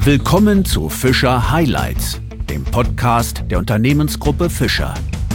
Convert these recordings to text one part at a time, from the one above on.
Willkommen zu Fischer Highlights, dem Podcast der Unternehmensgruppe Fischer.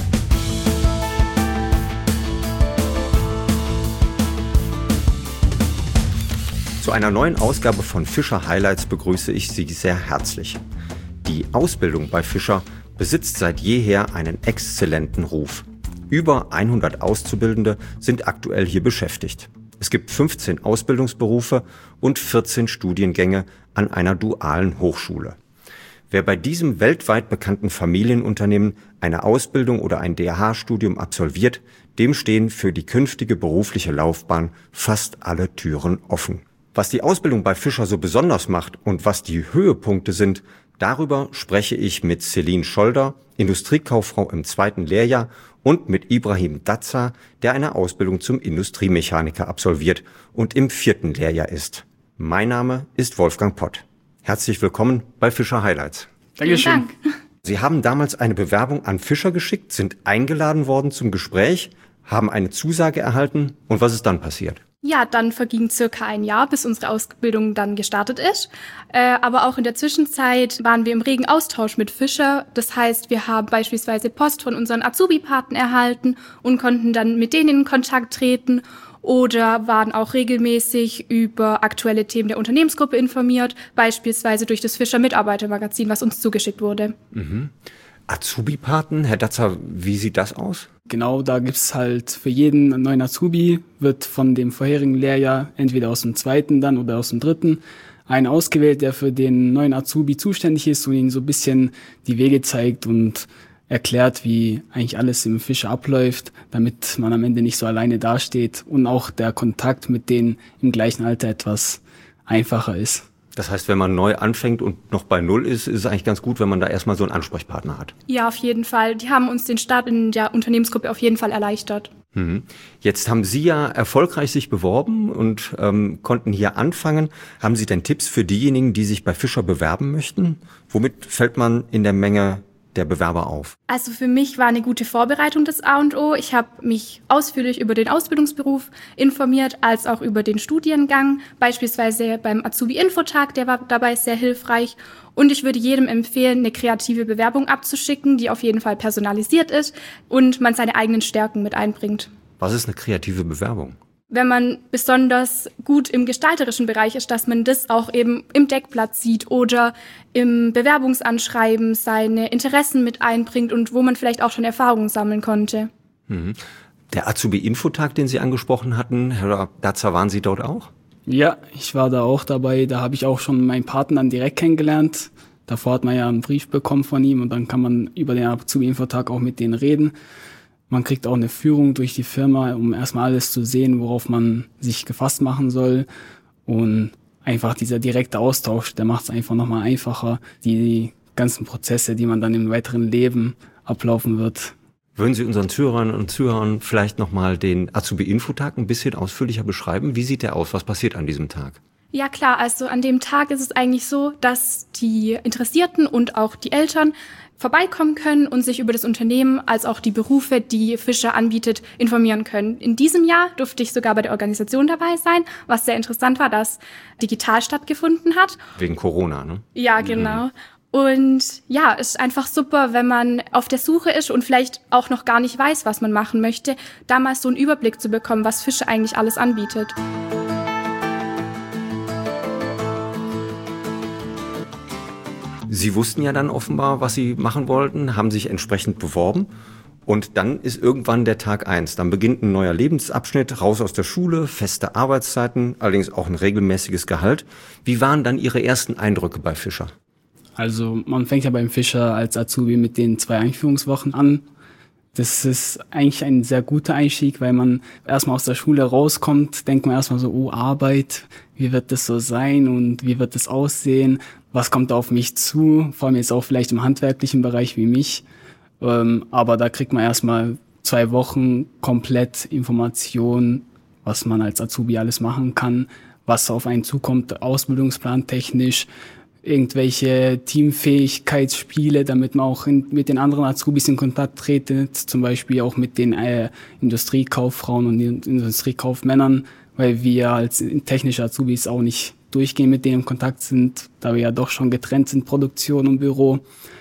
Zu einer neuen Ausgabe von Fischer Highlights begrüße ich Sie sehr herzlich. Die Ausbildung bei Fischer besitzt seit jeher einen exzellenten Ruf. Über 100 Auszubildende sind aktuell hier beschäftigt. Es gibt 15 Ausbildungsberufe und 14 Studiengänge an einer dualen Hochschule. Wer bei diesem weltweit bekannten Familienunternehmen eine Ausbildung oder ein DH-Studium absolviert, dem stehen für die künftige berufliche Laufbahn fast alle Türen offen. Was die Ausbildung bei Fischer so besonders macht und was die Höhepunkte sind, darüber spreche ich mit Celine Scholder, Industriekauffrau im 2. Lehrjahr, und mit Ibrahim Dazza, der eine Ausbildung zum Industriemechaniker absolviert und im 4. Lehrjahr ist. Mein Name ist Wolfgang Pott. Herzlich willkommen bei Fischer Highlights. Dankeschön. Dank. Sie haben damals eine Bewerbung an Fischer geschickt, sind eingeladen worden zum Gespräch, haben eine Zusage erhalten. Und was ist dann passiert? Ja, dann verging circa ein Jahr, bis unsere Ausbildung dann gestartet ist. Aber auch in der Zwischenzeit waren wir im regen Austausch mit Fischer. Das heißt, wir haben beispielsweise Post von unseren Azubi-Paten erhalten und konnten dann mit denen in Kontakt treten oder waren auch regelmäßig über aktuelle Themen der Unternehmensgruppe informiert, beispielsweise durch das Fischer-Mitarbeiter-Magazin, was uns zugeschickt wurde. Azubi-Paten, Herr Dazza, wie sieht das aus? Genau, da gibt's halt für jeden einen neuen Azubi, wird von dem vorherigen Lehrjahr entweder aus dem 2. dann oder aus dem 3. einen ausgewählt, der für den neuen Azubi zuständig ist und ihnen so ein bisschen die Wege zeigt und erklärt, wie eigentlich alles im Fischer abläuft, damit man am Ende nicht so alleine dasteht und auch der Kontakt mit denen im gleichen Alter etwas einfacher ist. Das heißt, wenn man neu anfängt und noch bei Null ist, ist es eigentlich ganz gut, wenn man da erstmal so einen Ansprechpartner hat. Ja, auf jeden Fall. Die haben uns den Start in der Unternehmensgruppe auf jeden Fall erleichtert. Jetzt haben Sie ja erfolgreich sich beworben und konnten hier anfangen. Haben Sie denn Tipps für diejenigen, die sich bei Fischer bewerben möchten? Womit fällt man in der Menge der Bewerber auf? Also für mich war eine gute Vorbereitung das A und O. Ich habe mich ausführlich über den Ausbildungsberuf informiert, als auch über den Studiengang, beispielsweise beim Azubi-Infotag, der war dabei sehr hilfreich. Und ich würde jedem empfehlen, eine kreative Bewerbung abzuschicken, die auf jeden Fall personalisiert ist und man seine eigenen Stärken mit einbringt. Was ist eine kreative Bewerbung? Wenn man besonders gut im gestalterischen Bereich ist, dass man das auch eben im Deckblatt sieht oder im Bewerbungsanschreiben seine Interessen mit einbringt und wo man vielleicht auch schon Erfahrungen sammeln konnte. Der Azubi-Infotag, den Sie angesprochen hatten, Herr Dazza, waren Sie dort auch? Ja, ich war da auch dabei. Da habe ich auch schon meinen Partner direkt kennengelernt. Davor hat man ja einen Brief bekommen von ihm und dann kann man über den Azubi-Infotag auch mit denen reden. Man kriegt auch eine Führung durch die Firma, um erstmal alles zu sehen, worauf man sich gefasst machen soll. Und einfach dieser direkte Austausch, der macht es einfach nochmal einfacher, die ganzen Prozesse, die man dann im weiteren Leben ablaufen wird. Würden Sie unseren Zuhörerinnen und Zuhörern vielleicht nochmal den Azubi-Infotag ein bisschen ausführlicher beschreiben? Wie sieht der aus? Was passiert an diesem Tag? Ja klar, also an dem Tag ist es eigentlich so, dass die Interessierten und auch die Eltern vorbeikommen können und sich über das Unternehmen als auch die Berufe, die Fischer anbietet, informieren können. In diesem Jahr durfte ich sogar bei der Organisation dabei sein, was sehr interessant war, dass digital stattgefunden hat. Wegen Corona, ne? Ja, genau. Und ja, ist einfach super, wenn man auf der Suche ist und vielleicht auch noch gar nicht weiß, was man machen möchte, damals so einen Überblick zu bekommen, was Fischer eigentlich alles anbietet. Sie wussten ja dann offenbar, was Sie machen wollten, haben sich entsprechend beworben und dann ist irgendwann der Tag 1. Dann beginnt ein neuer Lebensabschnitt, raus aus der Schule, feste Arbeitszeiten, allerdings auch ein regelmäßiges Gehalt. Wie waren dann Ihre ersten Eindrücke bei Fischer? Also man fängt ja beim Fischer als Azubi mit den 2 Einführungswochen an. Das ist eigentlich ein sehr guter Einstieg, weil man erstmal aus der Schule rauskommt, denkt man erstmal so, oh, Arbeit, wie wird das so sein und wie wird das aussehen? Was kommt da auf mich zu? Vor allem jetzt auch vielleicht im handwerklichen Bereich wie mich. Aber da kriegt man erstmal 2 Wochen komplett Information, was man als Azubi alles machen kann, was auf einen zukommt, Ausbildungsplan technisch, irgendwelche Teamfähigkeitsspiele, damit man auch mit den anderen Azubis in Kontakt tretet, zum Beispiel auch mit den Industriekauffrauen und den Industriekaufmännern, weil wir als technische Azubis auch nicht durchgehend mit denen in Kontakt sind, da wir ja doch schon getrennt sind, Produktion und Büro.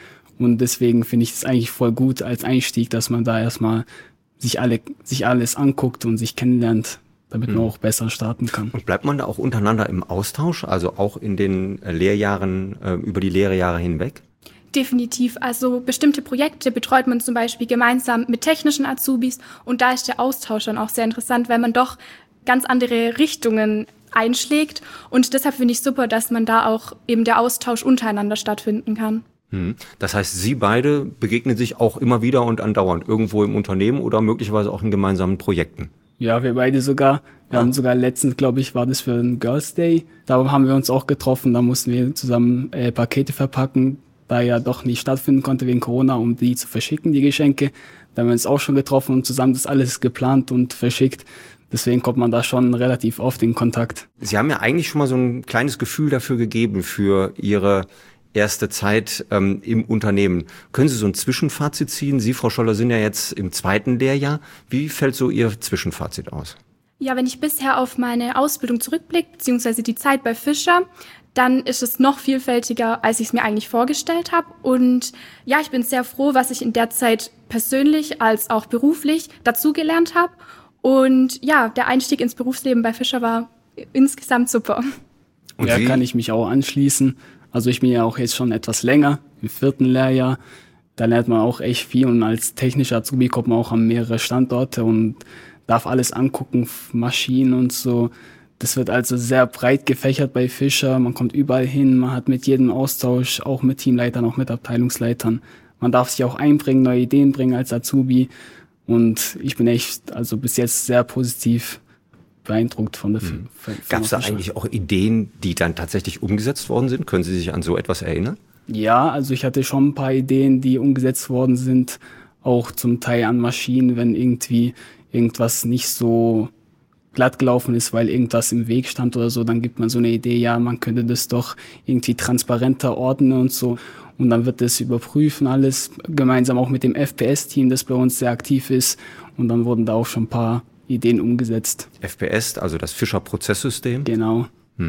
Und deswegen finde ich es eigentlich voll gut als Einstieg, dass man da erstmal sich alles anguckt und sich kennenlernt, damit man auch besser starten kann. Und bleibt man da auch untereinander im Austausch, also auch in den Lehrjahren, über die Lehrjahre hinweg? Definitiv. Also bestimmte Projekte betreut man zum Beispiel gemeinsam mit technischen Azubis und da ist der Austausch dann auch sehr interessant, weil man doch ganz andere Richtungen einschlägt und deshalb finde ich super, dass man da auch eben der Austausch untereinander stattfinden kann. Das heißt, Sie beide begegnen sich auch immer wieder und andauernd irgendwo im Unternehmen oder möglicherweise auch in gemeinsamen Projekten? Ja, wir beide sogar. Wir haben sogar letztens, glaube ich, war das für den Girls Day. Da haben wir uns auch getroffen, da mussten wir zusammen Pakete verpacken, da ja doch nicht stattfinden konnte wegen Corona, um die zu verschicken, die Geschenke. Da haben wir uns auch schon getroffen und zusammen das alles geplant und verschickt. Deswegen kommt man da schon relativ oft in Kontakt. Sie haben ja eigentlich schon mal so ein kleines Gefühl dafür gegeben, für Ihre erste Zeit im Unternehmen. Können Sie so ein Zwischenfazit ziehen? Sie, Frau Scholler, sind ja jetzt im 2. Lehrjahr. Wie fällt so Ihr Zwischenfazit aus? Ja, wenn ich bisher auf meine Ausbildung zurückblicke, beziehungsweise die Zeit bei Fischer, dann ist es noch vielfältiger, als ich es mir eigentlich vorgestellt habe. Und ja, ich bin sehr froh, was ich in der Zeit persönlich als auch beruflich dazugelernt habe. Und ja, der Einstieg ins Berufsleben bei Fischer war insgesamt super. Und ja, kann ich mich auch anschließen. Also ich bin ja auch jetzt schon etwas länger, im 4. Lehrjahr. Da lernt man auch echt viel und als technischer Azubi kommt man auch an mehrere Standorte und darf alles angucken, Maschinen und so. Das wird also sehr breit gefächert bei Fischer. Man kommt überall hin, man hat mit jedem Austausch, auch mit Teamleitern, auch mit Abteilungsleitern. Man darf sich auch einbringen, neue Ideen bringen als Azubi. Und ich bin echt, also bis jetzt sehr positiv beeindruckt von der Firma. Gab es da eigentlich auch Ideen, die dann tatsächlich umgesetzt worden sind? Können Sie sich an so etwas erinnern? Ja, also ich hatte schon ein paar Ideen, die umgesetzt worden sind. Auch zum Teil an Maschinen, wenn irgendwie irgendwas nicht so glatt gelaufen ist, weil irgendwas im Weg stand oder so, dann gibt man so eine Idee, ja, man könnte das doch irgendwie transparenter ordnen und so. Und dann wird das überprüfen alles, gemeinsam auch mit dem FPS-Team, das bei uns sehr aktiv ist. Und dann wurden da auch schon ein paar Ideen umgesetzt. FPS, also das Fischer-Prozesssystem? Genau.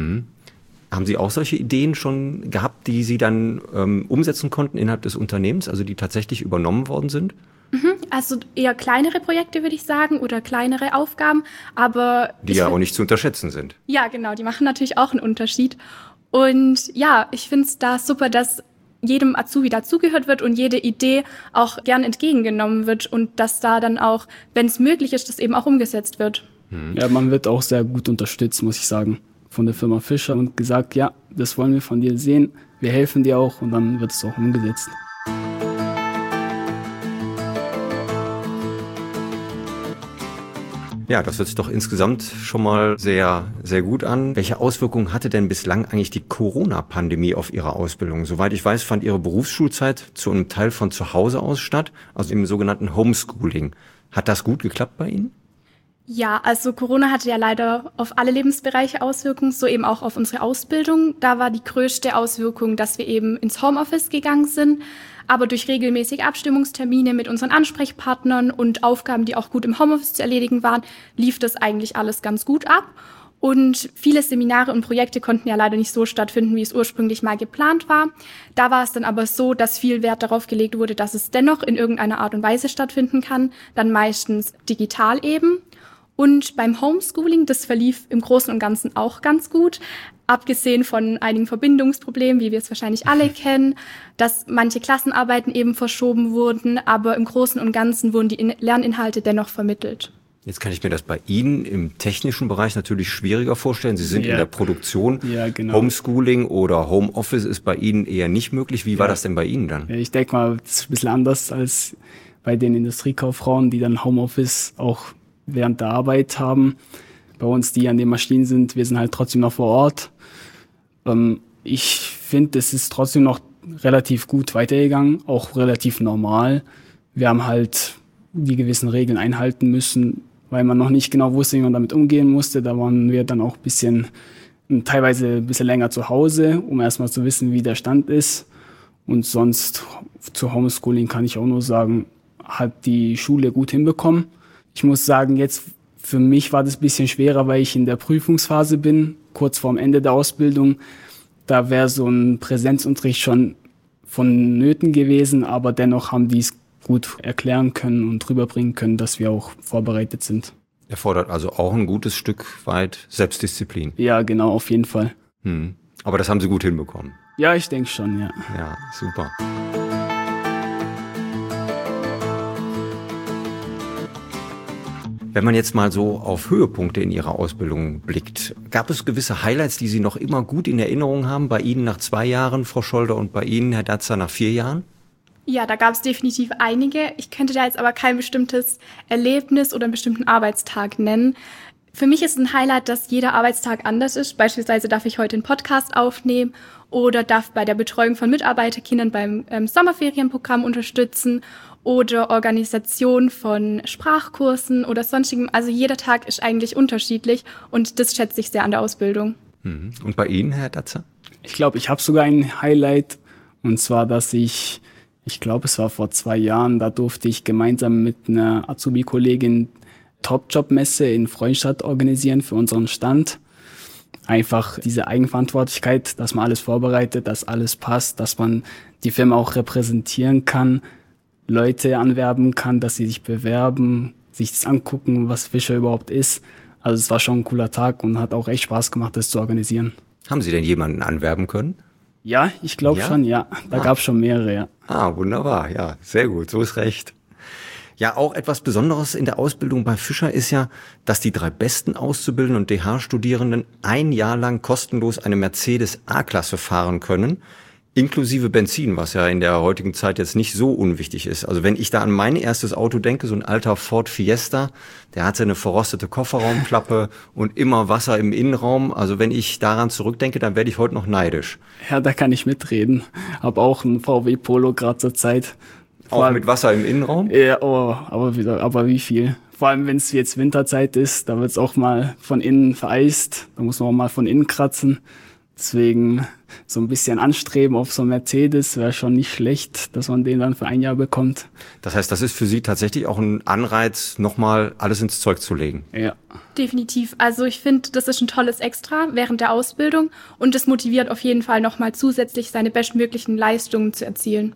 Haben Sie auch solche Ideen schon gehabt, die Sie dann umsetzen konnten innerhalb des Unternehmens, also die tatsächlich übernommen worden sind? Also eher kleinere Projekte, würde ich sagen, oder kleinere Aufgaben, aber... Die ja auch nicht zu unterschätzen sind. Ja, genau, die machen natürlich auch einen Unterschied. Und ja, ich finde es da super, dass jedem Azubi dazugehört wird und jede Idee auch gern entgegengenommen wird und dass da dann auch, wenn es möglich ist, das eben auch umgesetzt wird. Ja, man wird auch sehr gut unterstützt, muss ich sagen, von der Firma Fischer und gesagt, ja, das wollen wir von dir sehen, wir helfen dir auch und dann wird es auch umgesetzt. Ja, das hört sich doch insgesamt schon mal sehr, sehr gut an. Welche Auswirkungen hatte denn bislang eigentlich die Corona-Pandemie auf Ihre Ausbildung? Soweit ich weiß, fand Ihre Berufsschulzeit zu einem Teil von zu Hause aus statt, also im sogenannten Homeschooling. Hat das gut geklappt bei Ihnen? Ja, also Corona hatte ja leider auf alle Lebensbereiche Auswirkungen, so eben auch auf unsere Ausbildung. Da war die größte Auswirkung, dass wir eben ins Homeoffice gegangen sind. Aber durch regelmäßige Abstimmungstermine mit unseren Ansprechpartnern und Aufgaben, die auch gut im Homeoffice zu erledigen waren, lief das eigentlich alles ganz gut ab. Und viele Seminare und Projekte konnten ja leider nicht so stattfinden, wie es ursprünglich mal geplant war. Da war es dann aber so, dass viel Wert darauf gelegt wurde, dass es dennoch in irgendeiner Art und Weise stattfinden kann, dann meistens digital eben. Und beim Homeschooling, das verlief im Großen und Ganzen auch ganz gut, abgesehen von einigen Verbindungsproblemen, wie wir es wahrscheinlich alle kennen, dass manche Klassenarbeiten eben verschoben wurden, aber im Großen und Ganzen wurden die Lerninhalte dennoch vermittelt. Jetzt kann ich mir das bei Ihnen im technischen Bereich natürlich schwieriger vorstellen. Sie sind in der Produktion. Ja, genau. Homeschooling oder Homeoffice ist bei Ihnen eher nicht möglich. Wie war das denn bei Ihnen dann? Ja, ich denke mal, das ist ein bisschen anders als bei den Industriekauffrauen, die dann Homeoffice auch während der Arbeit haben. Bei uns, die an den Maschinen sind, wir sind halt trotzdem noch vor Ort. Ich finde, es ist trotzdem noch relativ gut weitergegangen, auch relativ normal. Wir haben halt die gewissen Regeln einhalten müssen, weil man noch nicht genau wusste, wie man damit umgehen musste. Da waren wir dann auch teilweise ein bisschen länger zu Hause, um erstmal zu wissen, wie der Stand ist. Und sonst zu Homeschooling kann ich auch nur sagen, hat die Schule gut hinbekommen. Ich muss sagen, jetzt für mich war das ein bisschen schwerer, weil ich in der Prüfungsphase bin. kurz vorm Ende der Ausbildung. Da wäre so ein Präsenzunterricht schon vonnöten gewesen, aber dennoch haben die es gut erklären können und rüberbringen können, dass wir auch vorbereitet sind. Erfordert also auch ein gutes Stück weit Selbstdisziplin. Ja, genau, auf jeden Fall. Aber das haben Sie gut hinbekommen. Ja, ich denke schon, ja. Ja, super. Wenn man jetzt mal so auf Höhepunkte in Ihrer Ausbildung blickt, gab es gewisse Highlights, die Sie noch immer gut in Erinnerung haben? Bei Ihnen nach 2 Jahren, Frau Scholder, und bei Ihnen, Herr Datzer, nach 4 Jahren? Ja, da gab es definitiv einige. Ich könnte da jetzt aber kein bestimmtes Erlebnis oder einen bestimmten Arbeitstag nennen. Für mich ist ein Highlight, dass jeder Arbeitstag anders ist. Beispielsweise darf ich heute einen Podcast aufnehmen oder darf bei der Betreuung von Mitarbeiterkindern beim Sommerferienprogramm unterstützen oder Organisation von Sprachkursen oder sonstigem. Also jeder Tag ist eigentlich unterschiedlich und das schätze ich sehr an der Ausbildung. Und bei Ihnen, Herr Datzer? Ich glaube, ich habe sogar ein Highlight, und zwar, dass ich glaube, es war vor 2 Jahren, da durfte ich gemeinsam mit einer Azubi-Kollegin Top-Job-Messe in Freudenstadt organisieren für unseren Stand. Einfach diese Eigenverantwortlichkeit, dass man alles vorbereitet, dass alles passt, dass man die Firma auch repräsentieren kann, Leute anwerben kann, dass sie sich bewerben, sich das angucken, was Fischer überhaupt ist. Also es war schon ein cooler Tag und hat auch echt Spaß gemacht, das zu organisieren. Haben Sie denn jemanden anwerben können? Ja, ich glaube schon, ja. Da gab es schon mehrere, ja. Wunderbar, ja, sehr gut, so ist recht. Ja, auch etwas Besonderes in der Ausbildung bei Fischer ist ja, dass die 3 besten Auszubildenden und DH-Studierenden 1 Jahr lang kostenlos eine Mercedes A-Klasse fahren können, inklusive Benzin, was ja in der heutigen Zeit jetzt nicht so unwichtig ist. Also wenn ich da an mein erstes Auto denke, so ein alter Ford Fiesta, der hat eine verrostete Kofferraumklappe und immer Wasser im Innenraum. Also wenn ich daran zurückdenke, dann werde ich heute noch neidisch. Ja, da kann ich mitreden. Hab auch einen VW Polo gerade zur Zeit. Auch mit Wasser im Innenraum? Ja, aber wie viel? Vor allem, wenn es jetzt Winterzeit ist, da wird es auch mal von innen vereist. Da muss man auch mal von innen kratzen. Deswegen so ein bisschen anstreben auf so ein Mercedes wäre schon nicht schlecht, dass man den dann für 1 Jahr bekommt. Das heißt, das ist für Sie tatsächlich auch ein Anreiz, nochmal alles ins Zeug zu legen? Ja. Definitiv. Also ich finde, das ist ein tolles Extra während der Ausbildung und das motiviert auf jeden Fall nochmal zusätzlich seine bestmöglichen Leistungen zu erzielen.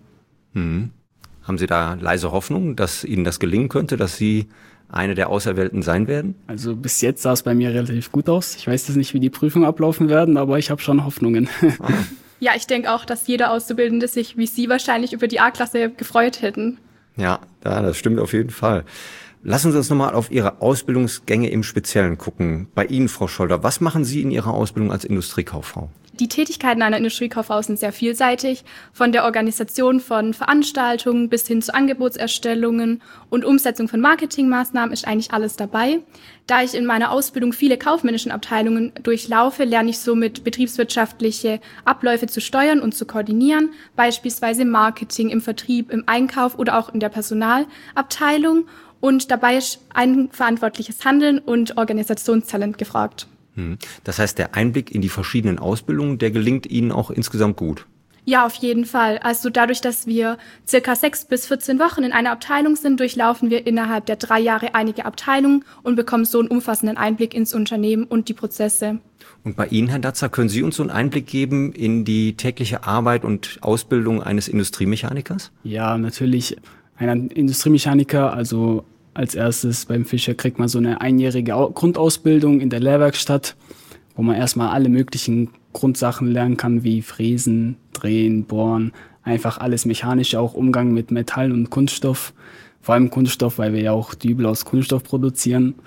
Haben Sie da leise Hoffnung, dass Ihnen das gelingen könnte, dass Sie eine der Auserwählten sein werden? Also bis jetzt sah es bei mir relativ gut aus. Ich weiß jetzt nicht, wie die Prüfungen ablaufen werden, aber ich habe schon Hoffnungen. Ja, ich denke auch, dass jeder Auszubildende sich, wie Sie wahrscheinlich, über die A-Klasse gefreut hätten. Ja, das stimmt auf jeden Fall. Lassen Sie uns nochmal auf Ihre Ausbildungsgänge im Speziellen gucken. Bei Ihnen, Frau Scholder, was machen Sie in Ihrer Ausbildung als Industriekauffrau? Die Tätigkeiten einer Industriekauffrau sind sehr vielseitig, von der Organisation von Veranstaltungen bis hin zu Angebotserstellungen und Umsetzung von Marketingmaßnahmen ist eigentlich alles dabei. Da ich in meiner Ausbildung viele kaufmännischen Abteilungen durchlaufe, lerne ich somit betriebswirtschaftliche Abläufe zu steuern und zu koordinieren, beispielsweise Marketing im Vertrieb, im Einkauf oder auch in der Personalabteilung. Und dabei ist eigenverantwortliches Handeln und Organisationstalent gefragt. Das heißt, der Einblick in die verschiedenen Ausbildungen, der gelingt Ihnen auch insgesamt gut? Ja, auf jeden Fall. Also dadurch, dass wir circa 6 bis 14 Wochen in einer Abteilung sind, durchlaufen wir innerhalb der 3 Jahre einige Abteilungen und bekommen so einen umfassenden Einblick ins Unternehmen und die Prozesse. Und bei Ihnen, Herr Datzer, können Sie uns so einen Einblick geben in die tägliche Arbeit und Ausbildung eines Industriemechanikers? Ja, natürlich. Ein Industriemechaniker, also als erstes beim Fischer kriegt man so eine 1-jährige Grundausbildung in der Lehrwerkstatt, wo man erstmal alle möglichen Grundsachen lernen kann, wie Fräsen, Drehen, Bohren, einfach alles Mechanische, auch Umgang mit Metall und Kunststoff. Vor allem Kunststoff, weil wir ja auch Dübel aus Kunststoff produzieren.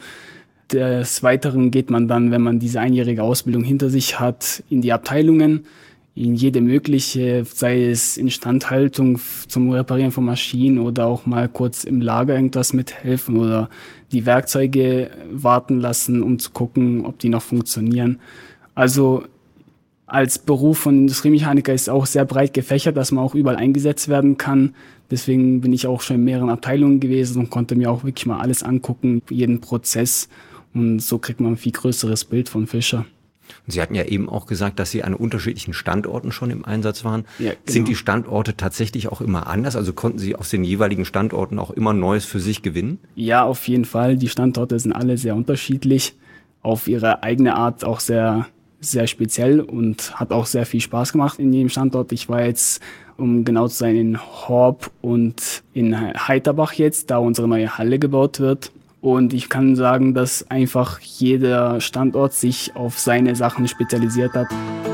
Des Weiteren geht man dann, wenn man diese 1-jährige Ausbildung hinter sich hat, in die Abteilungen, in jede mögliche, sei es Instandhaltung zum Reparieren von Maschinen oder auch mal kurz im Lager irgendwas mithelfen oder die Werkzeuge warten lassen, um zu gucken, ob die noch funktionieren. Also als Beruf von Industriemechaniker ist auch sehr breit gefächert, dass man auch überall eingesetzt werden kann. Deswegen bin ich auch schon in mehreren Abteilungen gewesen und konnte mir auch wirklich mal alles angucken, jeden Prozess. Und so kriegt man ein viel größeres Bild von Fischer. Und Sie hatten ja eben auch gesagt, dass Sie an unterschiedlichen Standorten schon im Einsatz waren. Ja, genau. Sind die Standorte tatsächlich auch immer anders? Also konnten Sie aus den jeweiligen Standorten auch immer Neues für sich gewinnen? Ja, auf jeden Fall. Die Standorte sind alle sehr unterschiedlich, auf ihre eigene Art auch sehr sehr speziell und hat auch sehr viel Spaß gemacht in jedem Standort. Ich war jetzt, um genau zu sein, in Horb und in Heiterbach jetzt, da unsere neue Halle gebaut wird. Und ich kann sagen, dass einfach jeder Standort sich auf seine Sachen spezialisiert hat.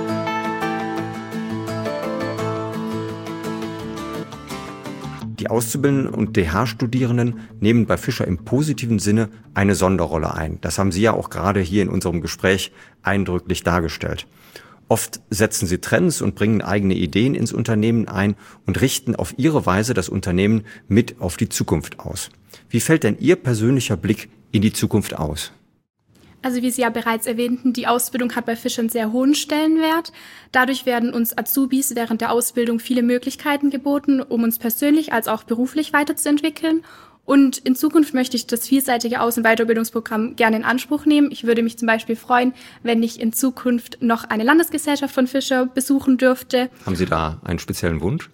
Die Auszubildenden und DH-Studierenden nehmen bei Fischer im positiven Sinne eine Sonderrolle ein. Das haben Sie ja auch gerade hier in unserem Gespräch eindrücklich dargestellt. Oft setzen sie Trends und bringen eigene Ideen ins Unternehmen ein und richten auf ihre Weise das Unternehmen mit auf die Zukunft aus. Wie fällt denn Ihr persönlicher Blick in die Zukunft aus? Also wie Sie ja bereits erwähnten, die Ausbildung hat bei Fischer einen sehr hohen Stellenwert. Dadurch werden uns Azubis während der Ausbildung viele Möglichkeiten geboten, um uns persönlich als auch beruflich weiterzuentwickeln. Und in Zukunft möchte ich das vielseitige Aus- und Weiterbildungsprogramm gerne in Anspruch nehmen. Ich würde mich zum Beispiel freuen, wenn ich in Zukunft noch eine Landesgesellschaft von Fischer besuchen dürfte. Haben Sie da einen speziellen Wunsch?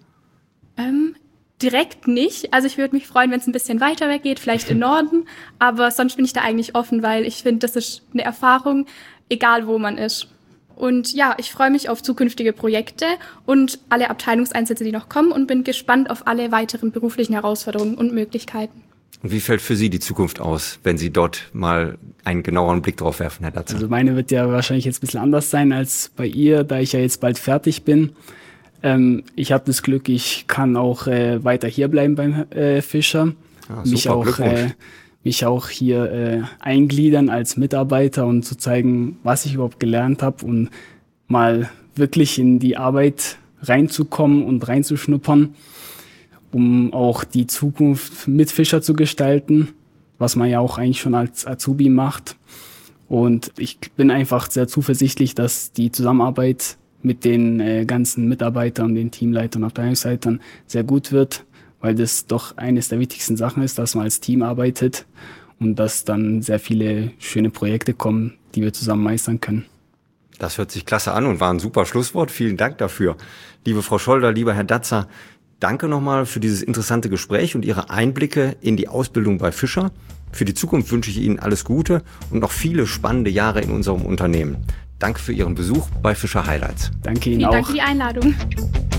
Direkt nicht. Also ich würde mich freuen, wenn es ein bisschen weiter weg geht, vielleicht im Norden. Aber sonst bin ich da eigentlich offen, weil ich finde, das ist eine Erfahrung, egal wo man ist. Und ja, ich freue mich auf zukünftige Projekte und alle Abteilungseinsätze, die noch kommen, und bin gespannt auf alle weiteren beruflichen Herausforderungen und Möglichkeiten. Und wie fällt für Sie die Zukunft aus, wenn Sie dort mal einen genaueren Blick drauf werfen, Herr Datzer? Also meine wird ja wahrscheinlich jetzt ein bisschen anders sein als bei ihr, da ich ja jetzt bald fertig bin. Ich habe das Glück, ich kann auch weiter hier bleiben beim Fischer. Ja, super, mich auch hier eingliedern als Mitarbeiter und zu zeigen, was ich überhaupt gelernt habe und mal wirklich in die Arbeit reinzukommen und reinzuschnuppern, um auch die Zukunft mit Fischer zu gestalten, was man ja auch eigentlich schon als Azubi macht. Und ich bin einfach sehr zuversichtlich, dass die Zusammenarbeit mit den ganzen Mitarbeitern, den Teamleitern und Abteilungsleitern sehr gut wird, weil das doch eines der wichtigsten Sachen ist, dass man als Team arbeitet und dass dann sehr viele schöne Projekte kommen, die wir zusammen meistern können. Das hört sich klasse an und war ein super Schlusswort. Vielen Dank dafür. Liebe Frau Scholder, lieber Herr Datzer, danke nochmal für dieses interessante Gespräch und Ihre Einblicke in die Ausbildung bei Fischer. Für die Zukunft wünsche ich Ihnen alles Gute und noch viele spannende Jahre in unserem Unternehmen. Danke für Ihren Besuch bei Fischer Highlights. Danke Ihnen Vielen auch. Dank für die Einladung.